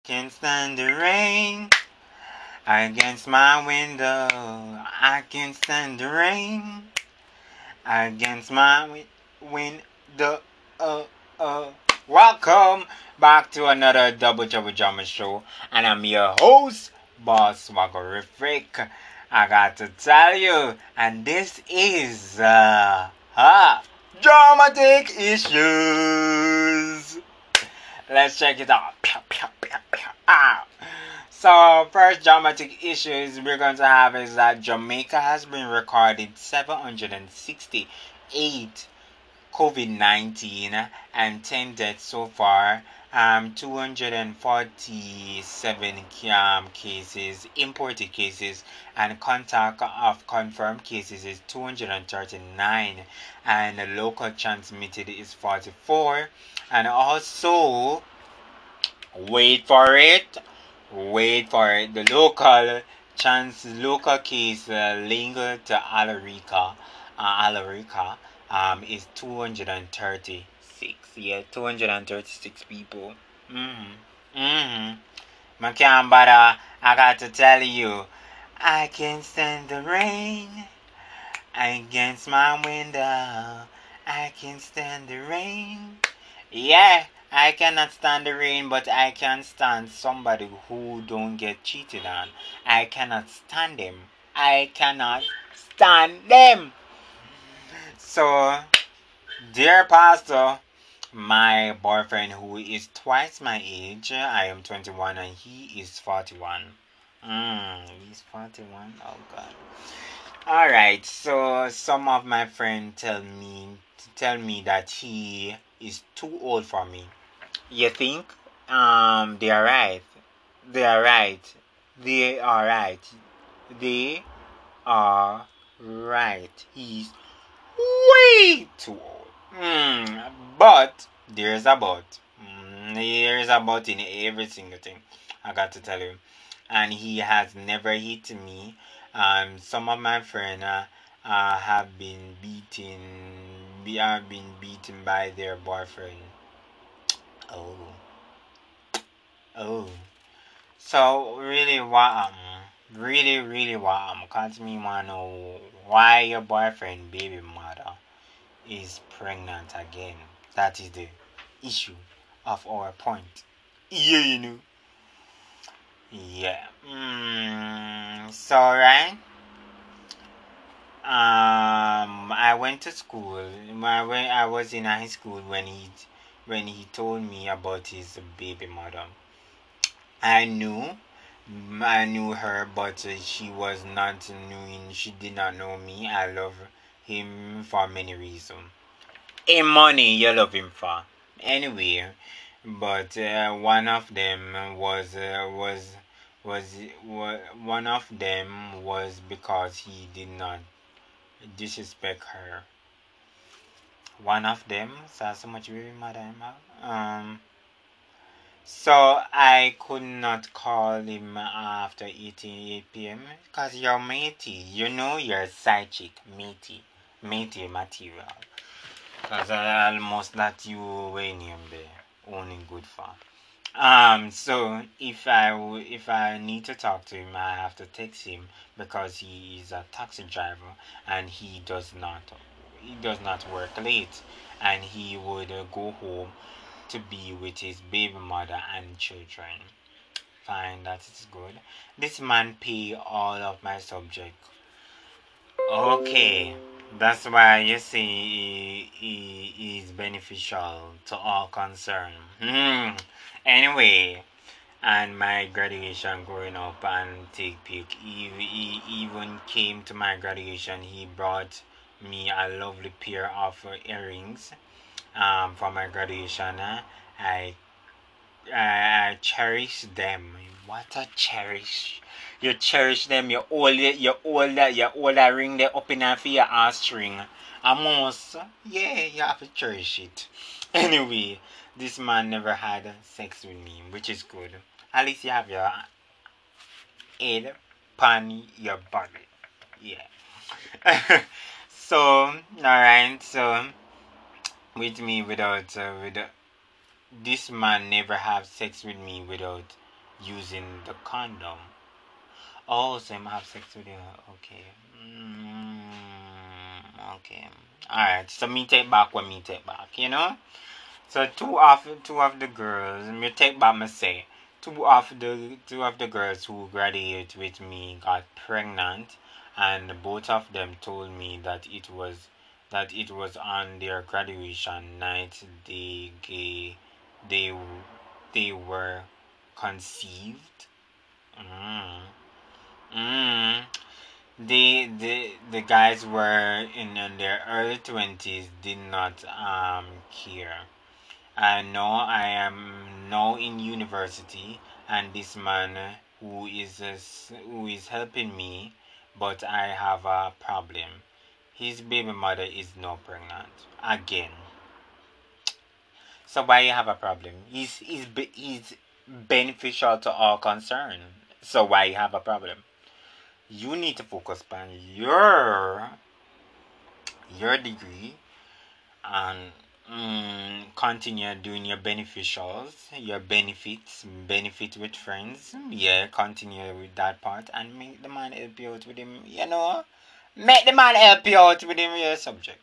Can't stand the rain against my window. I can't stand the rain against my window. Uh, uh. Welcome back to another Double Trouble Drama Show, and I'm your host, Boss Wagorific. I got to tell you, and this is dramatic issues. Let's check it out. Ah. So, first dramatic issues we're going to have is that Jamaica has been recorded 768 COVID-19 and 10 deaths so far. 247 cases, imported cases, and contact of confirmed cases is 239, and the local transmitted is 44. And also, wait for it, the local case linked to Alarica is 236. Yeah, 236 people. But I got to tell you, I can't stand the rain against my window. I can't stand the rain. Yeah, I cannot stand the rain, but I can stand somebody who don't get cheated on. I cannot stand them. I cannot stand them. So, dear pastor, my boyfriend who is twice my age, I am 21 and he is 41. He's 41. Oh God. All right. So some of my friends tell me that he is too old for me. You think? They are right. They are right. They are right. They are right. He's way too old. But there's a but. There's a but in every single thing. I got to tell you. And he has never hit me. Some of my friends have been beaten by their boyfriend. Oh, oh. So really, what cause me wanna know why your boyfriend, baby mother, is pregnant again. That is the issue of our point. Yeah, you know. Yeah. So right. I went to school. When I was in high school when he told me about his baby mother. I knew I knew her, but she was not knowing. She did not know me. I love him for many reasons. A money you love him for. Anyway, but one of them one of them was because he did not disrespect her. One of them saw so much baby mother. So I could not call him after 8 p.m. because you're matey. You know you're a side chick, matey. Matey material. Because I almost that you were near there. Only good for. So if I need to talk to him, I have to text him because he is a taxi driver and he does not work late, and he would go home to be with his baby mother and children. Fine, that is good. This man pay all of my subject. Okay, that's why you see he is beneficial to all concerned. Anyway, and my graduation growing up and take pic. He even came to my graduation. He brought me a lovely pair of earrings for my graduation. I cherish them. What a cherish! You cherish them. You hold that ring there up in for your ass string. Almost, yeah, you have to cherish it. Anyway, this man never had sex with me, which is good. At least you have your head pan your body. Yeah. So, alright. So, with me without this man never have sex with me without using the condom. Oh, so I'm have sex with you. Okay. Okay. Alright, so me take back what me take back, you know? So two of the girls, me take back me say, two of the girls who graduated with me got pregnant, and both of them told me that it was on their graduation night they they were conceived. Mm. Mm. The guys were in their early 20s, did not care. I know I am now in university, and this man who is helping me, but I have a problem. His baby mother is now pregnant again. So why you have a problem? He's beneficial to all concerned. So why you have a problem? You need to focus on your degree and continue doing your beneficials, your benefit with friends. Yeah, continue with that part and make the man help you out with him. Make the man help you out with him your subject.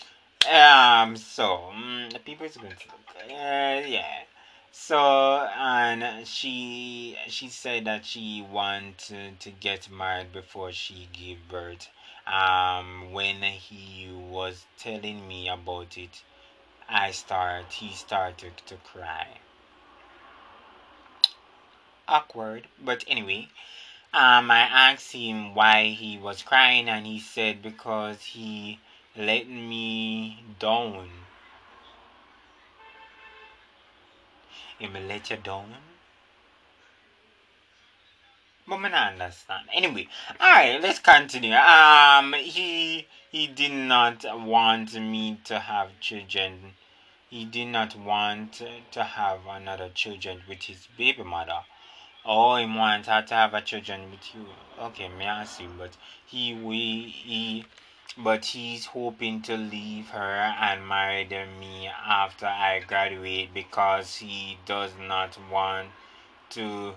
So the people is going to yeah. So and she said that she wanted to get married before she gave birth. When he was telling me about it, he started to cry. Awkward, but anyway. I asked him why he was crying, and he said because he let me down. He may let you down. But I don't understand. Anyway, alright, let's continue. He did not want me to have children. He did not want to have another children with his baby mother. Oh, he wants her to have a children with you. Okay, may I see, but he's hoping to leave her and marry me after I graduate because he does not want to.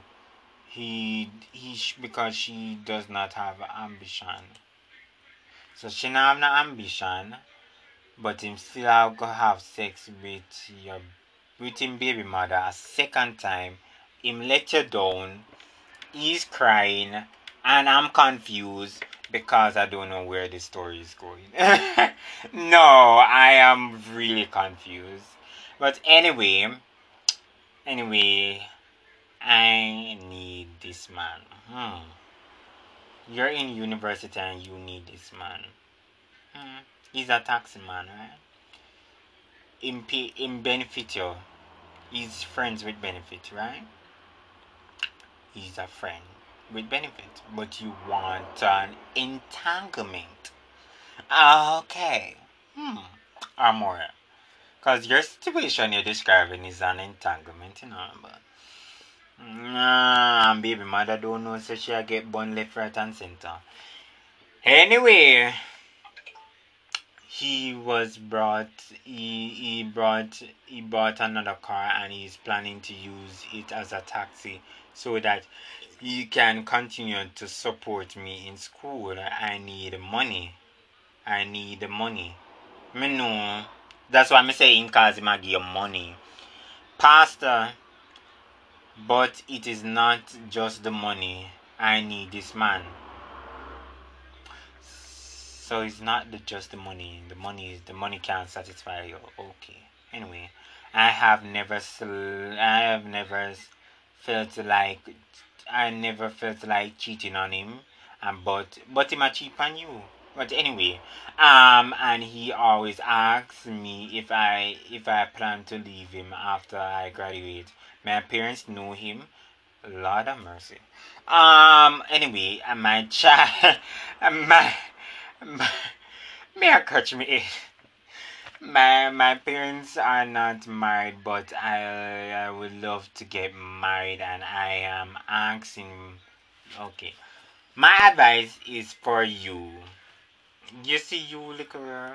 Because she does not have ambition. So she not have no ambition, but him still have sex with him baby mother a second time. Him let you down. He's crying, and I'm confused because I don't know where the story is going. No, I am really confused. But anyway, I need this man. You're in university and you need this man. He's a taxi man, right? In benefit you. He's friends with benefit, right? He's a friend with benefit. But you want an entanglement. Okay. Or more. Because your situation you're describing is an entanglement, but baby mother don't know so she'll get bun left, right and center. Anyway, he was brought he bought another car and he's planning to use it as a taxi so that he can continue to support me in school. I need money. I need money. Me know. That's why I'm saying cause he might give you money. Pastor, but it is not just the money. I need this man. So it's not just the money. The money can't satisfy you. Okay. Anyway, felt like I never felt like cheating on him. But he might cheat on you. But anyway, and he always asks me if I plan to leave him after I graduate. My parents know him. Lord of mercy. Anyway, my child, my, my may I catch me in? My parents are not married, but I would love to get married, and I am asking. Okay, my advice is for you. You see, you little girl.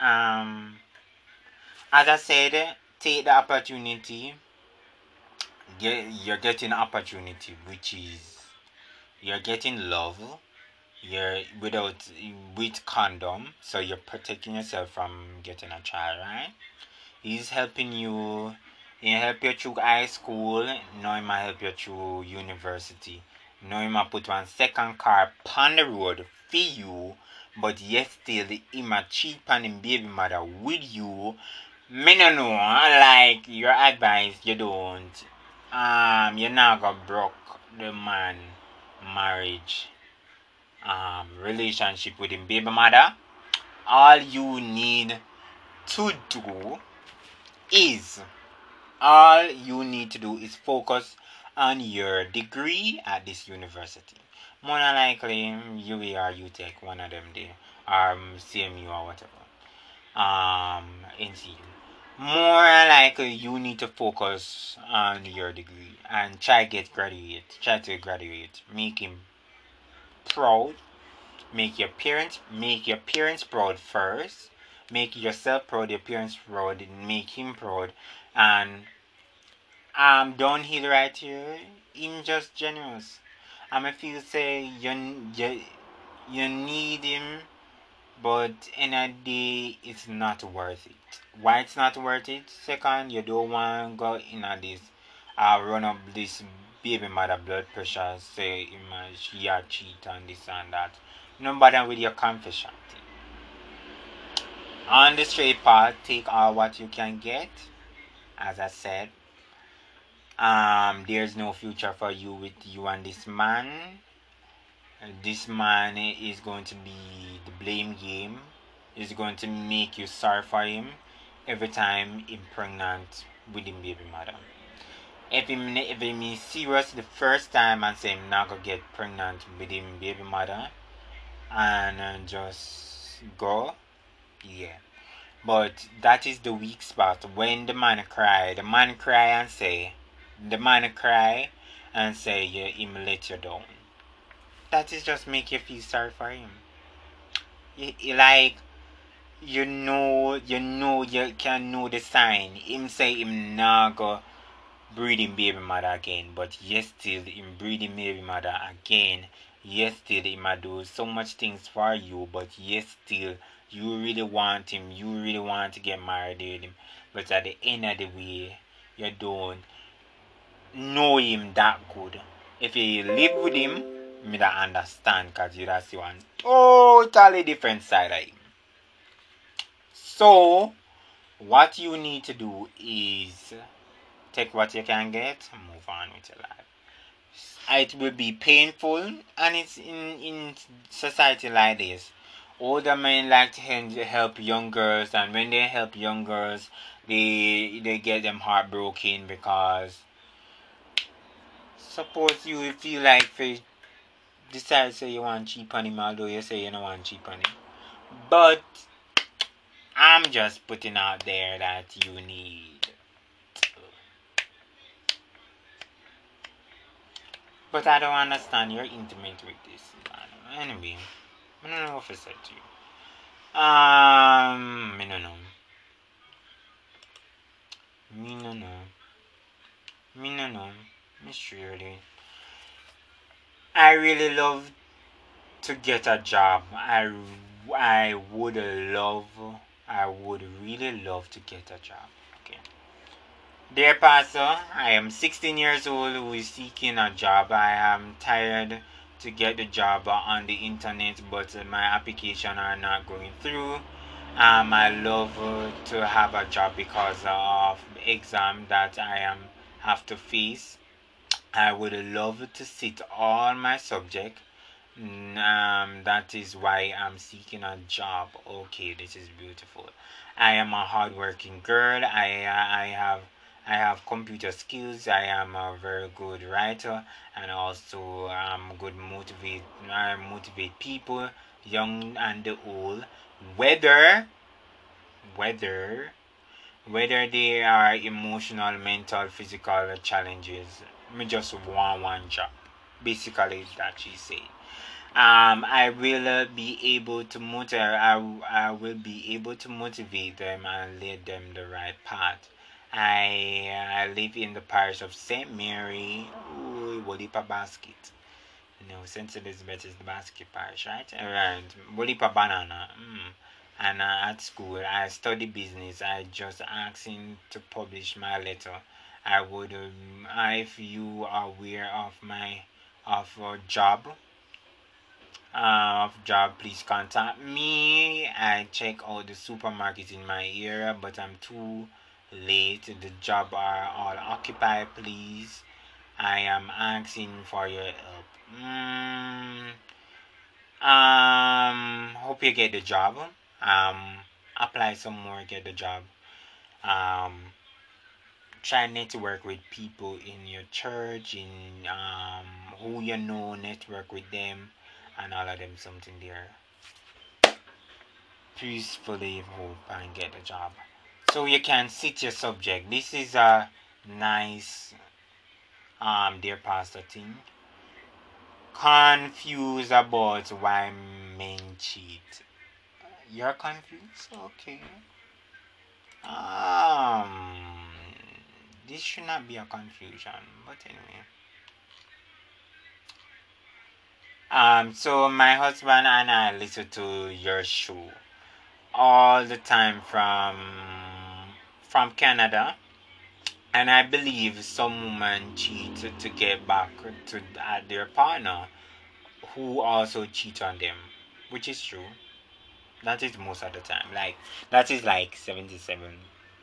Um, as I said, take the opportunity. you're getting opportunity, which is you're getting love. You're without with condom, so you're protecting yourself from getting a child, right? He's helping you. He help you through high school. Now he might help you through university. Now he might put one second car on the road for you, but yet still he might cheat on him baby mother with you. Me no know. Like your advice, you don't. You're not gonna broke the man marriage relationship with him baby mother. All you need to do is all you need to do is focus on your degree at this university. More than likely, UA or you take one of them there, or CMU or whatever. NCU. More likely, you need to focus on your degree and try get graduate. Try to graduate. Make him proud. Make your parents proud first. Make yourself proud. Your parents proud. Make him proud. And downhill right here, him just generous. If you say you need him, but in a day it's not worth it. Why it's not worth it? Second, you don't want to go in a this run up this baby mother blood pressure. Say she a cheat and this and that. No bother with your confession. On the straight path, take all what you can get. As I said, there's no future for you with you and this man. This man is going to be the blame game. Is going to make you sorry for him every time he's pregnant with him baby mother. If he is serious the first time and say him not gonna get pregnant with him baby mother and just go, yeah. But that is the weak spot. When the man cry and say yeah, him let you down. That is just make you feel sorry for him. Like you can know the sign. Him say him not go breeding baby mother again, but yes still him breeding baby mother again. Yes still he might do so much things for you, but yes still you really want him. You really want to get married with him, but at the end of the way, you don't know him that good. If you live with him, me that understand because you that's one totally different side of him. So what you need to do is take what you can get and move on with your life. It will be painful and it's in society like this. Older men like to help young girls and when they help young girls they get them heartbroken because suppose you feel like they decide say you want cheap on him although you say you don't want cheap on him. But I'm just putting out there that you need. But I don't understand. You're intimate with this. Anyway, I don't know if I said to you. I don't know. Me no know. Me no know. Miss really. I really love to get a job. I would love. I would really love to get a job. Okay. Dear Pastor, I am 16 years old who is seeking a job. I am tired to get the job on the internet, but my application are not going through. I love to have a job because of the exam that I have to face. I would love to sit all my subject. That is why I'm seeking a job. Okay, this is beautiful. I am a hardworking girl. I have computer skills. I am a very good writer, and also good motivate. I motivate people, young and old, whether whether whether they are emotional, mental, physical challenges. Me just want one job. Basically, that she said. I will be able to motivate. I will be able to motivate them and lead them the right path. I live in the parish of St. Mary, Wolipa Basket. St. Elizabeth is the basket parish, right? Around Wolipa Banana. And at school, I study business. I just asking to publish my letter. I would, if you are aware of my of a job, please contact me. I check out the supermarkets in my area, but I'm too late. The job are all occupied. Please, I am asking for your help. Hope you get the job. Apply some more, get the job. Try network with people in your church, in who you know, network with them, and all of them something there. Peacefully hope and get a job. So you can sit your subject. This is a nice dear pastor thing. Confused about why men cheat. You're confused? Okay. This should not be a confusion, but anyway. So my husband and I listen to your show all the time from Canada, and I believe some women cheat to get back to their partner who also cheat on them, which is true. That is most of the time. Like that is like 77,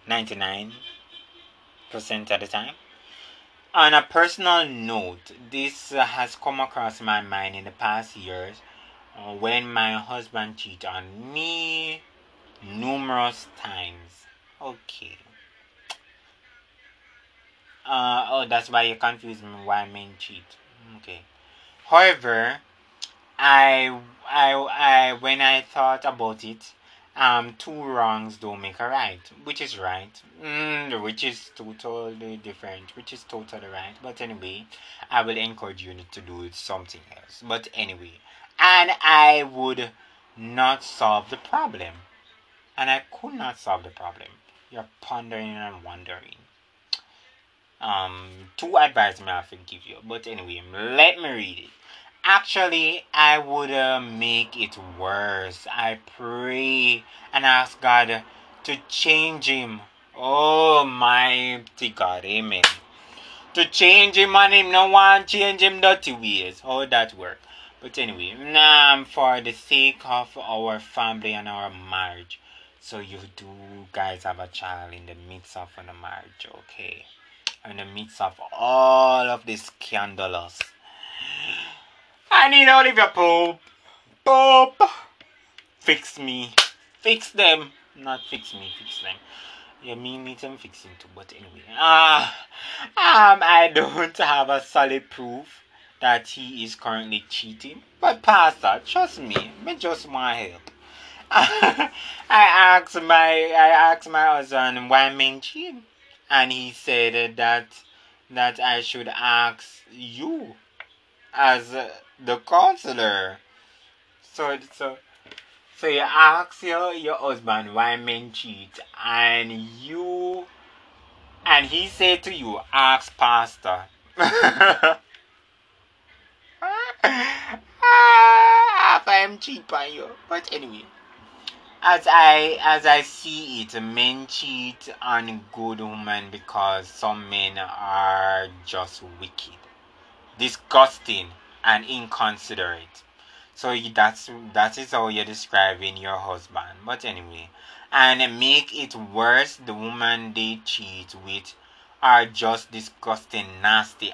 99% of the time. On a personal note, this has come across my mind in the past years when my husband cheated on me numerous times. Okay. Oh, that's why you confuse me why men cheat. Okay. However, when I thought about it, two wrongs don't make a right, which is right, which is totally different, which is totally right. But anyway, I will encourage you to do something else. But anyway, and I would not solve the problem, and I could not solve the problem. You're pondering and wondering. Two advice may I have to give you, but anyway, let me read it. Actually, I would make it worse. I pray and ask God to change him. Oh, mighty God, amen. To change him and him no one change him dirty ways. How that work? But anyway, for the sake of our family and our marriage. So you do guys have a child in the midst of the marriage, okay? In the midst of all of this scandalous. I need Olivia Pope. Pope. Fix me. Fix them. Not fix me, fix them. Yeah, me need some fixing too, but anyway. I don't have a solid proof that he is currently cheating. But Pastor, trust me just want help. I asked my husband why men cheat, and he said that I should ask you as the counselor. So you ask your husband why men cheat, and he said to you, ask pastor. If I am cheat by you, but anyway, as I see it, men cheat on good women because some men are just wicked, disgusting, and inconsiderate. So that is how you're describing your husband. But anyway, and make it worse, the woman they cheat with are just disgusting, nasty,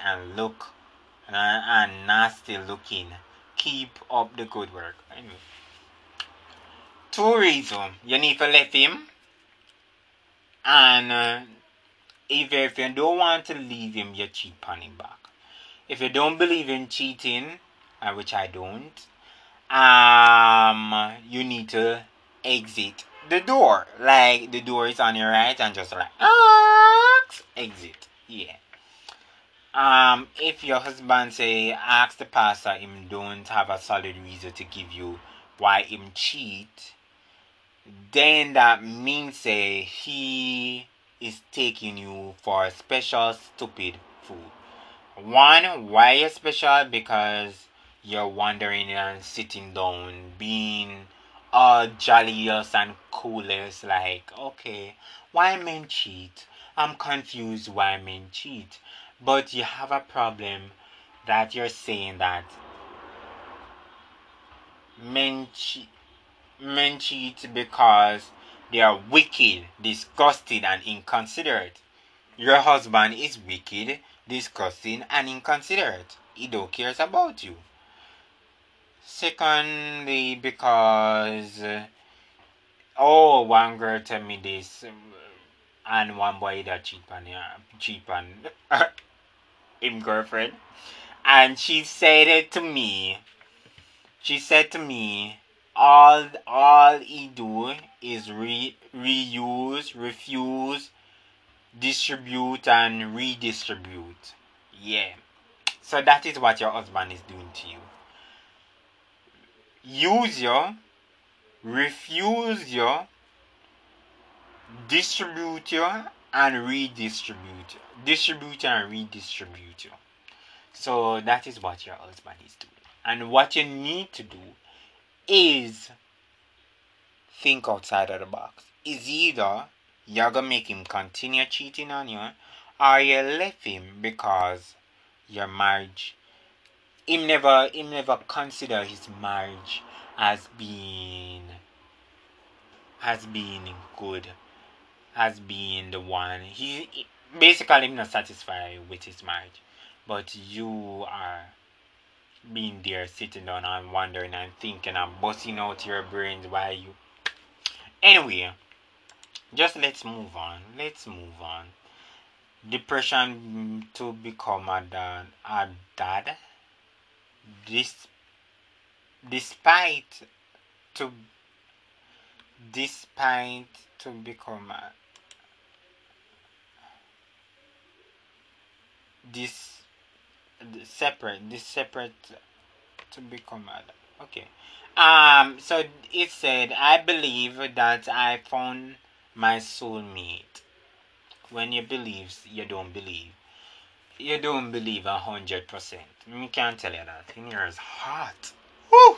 and nasty looking. Keep up the good work. Anyway, two reasons you need to let him, and if you don't want to leave him, you cheat on him back. If you don't believe in cheating, which I don't, you need to exit the door. Like the door is on your right, and just like exit. Yeah. If your husband say ask the pastor, him don't have a solid reason to give you why him cheat, then that means say he is taking you for special stupid food. One, why is special? Because you're wandering and sitting down, being all jolliest and coolest. Like, okay, why men cheat? I'm confused why men cheat. But you have a problem that you're saying that men cheat, men cheat because they are wicked, disgusted, and inconsiderate. Your husband is wicked, disgusting, and inconsiderate. He don't cares about you. Secondly, because one girl tell me this, and one boy that cheap on him girlfriend, and she said it to me. She said to me, all he do is reuse, refuse, distribute, and redistribute. Yeah. So that is what your husband is doing to you. Use you, refuse you, distribute you, and redistribute you. Distribute you and redistribute you. So that is what your husband is doing. And what you need to do is think outside of the box. Is either you're gonna make him continue cheating on you, or you left him because your marriage, him never consider his marriage as being good, as being the one. He basically not satisfied with his marriage, but you are being there sitting down and wondering and thinking and busting out your brains why you. Anyway, just let's move on. Let's move on. Depression to become a dad. This, despite to despite to become a, this separate to become a, okay. So it said, I believe that I found my soulmate. When you believe, you don't believe. You don't believe 100%. Me can't tell you that. In here is hot. Woo!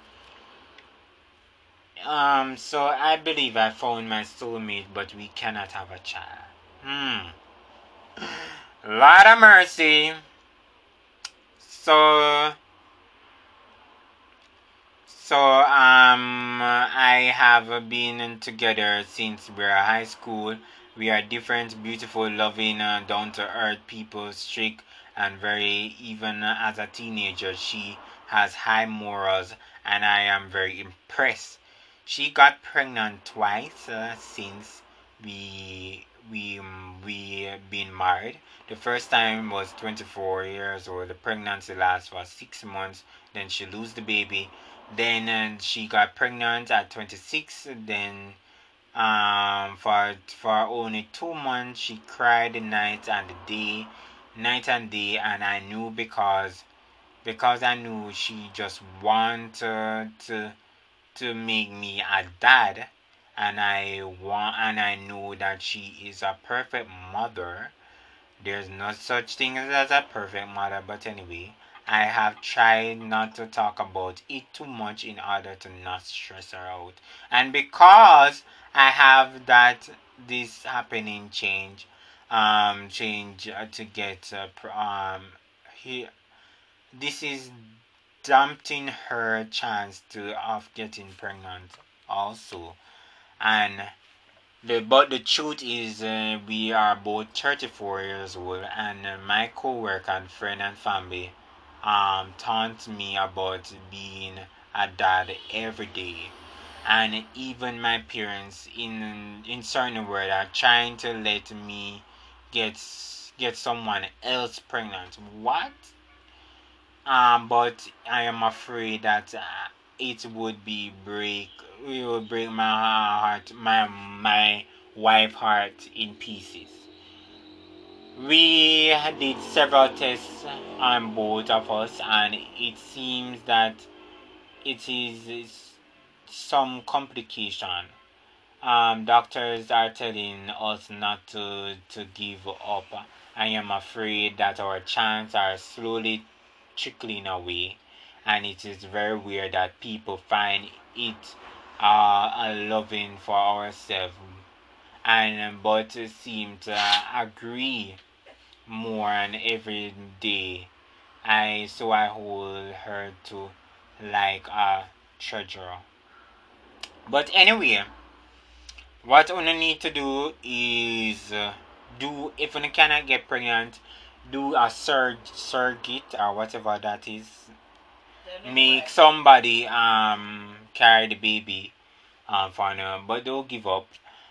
So I believe I found my soulmate, but we cannot have a child. Lot of mercy. So, I have been together since we're high school. We are different, beautiful, loving, down to earth people, strict, and very. Even as a teenager, she has high morals, and I am very impressed. She got pregnant twice since we been married. The first time was 24 years old. The pregnancy lasts for 6 months. Then she lose the baby. Then she got pregnant at 26. Then for only 2 months she cried night and day, and I knew because I knew she just wanted to make me a dad, and I knew that she is a perfect mother. There's no such thing as a perfect mother, but anyway, I have tried not to talk about it too much in order to not stress her out. And because I have that this happening change to get he this is damping her chance to of getting pregnant also. And the truth is, we are both 34 years old, and my coworker and friend and family taunt me about being a dad every day, and even my parents in certain words are trying to let me get get someone else pregnant. What? But I am afraid that it would break my heart, my wife heart in pieces. We did several tests on both of us, and it seems that it is some complication. doctors are telling us not to give up. I am afraid that our chance are slowly trickling away, and it is very weird that people find it a loving for ourselves, and but seem to agree more and every day. I hold her to like a treasure. But anyway, what you need to do is do if you cannot get pregnant, do a surrogate or whatever that is. Make somebody carry the baby for now, but don't give up.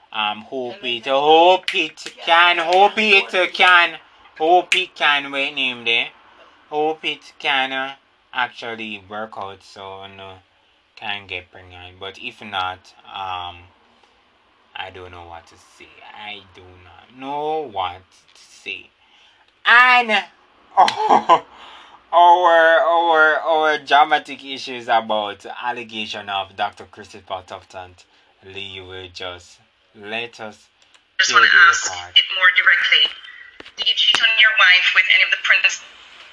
Hope it can. Wait, name there. Hope it can actually work out so no can get pregnant. But if not, I don't know what to say. I do not know what to say. And oh, our dramatic issues about allegation of Dr. Christopher Tufton. Lee will just let us just want to ask it more directly. Did you cheat on your wife with any of the prince?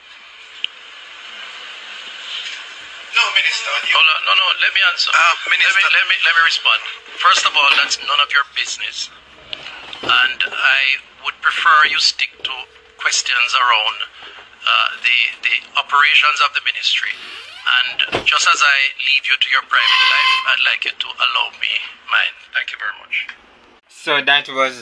No, Minister. No. Let me answer. Minister. Let me respond. First of all, that's none of your business, and I would prefer you stick to questions around the operations of the ministry. And just as I leave you to your private life, I'd like you to allow me mine. Thank you very much. So that was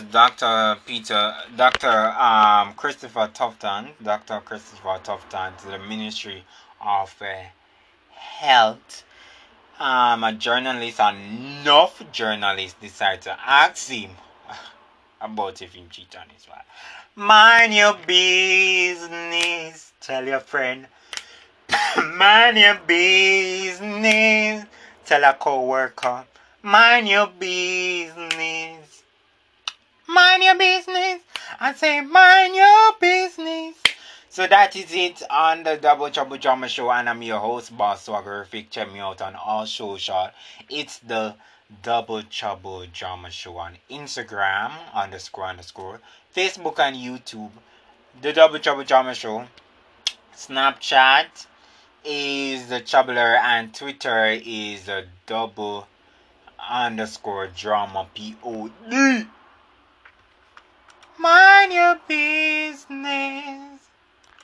Dr. Christopher Tufton, to the Ministry of Health. A journalist, enough journalists decided to ask him about if he cheated on his wife. Mind your business. Tell your friend. Mind your business. Tell a co-worker. Mind your business. Mind your business. I say mind your business. So that is it on the Double Trouble Drama Show, and I'm your host, Boss Swaggerific. Check me out on all social. It's the Double Trouble Drama Show on Instagram __, Facebook and YouTube. The Double Trouble Drama Show. Snapchat is the Troubler, and Twitter is the Double _drama POD. Mind your business.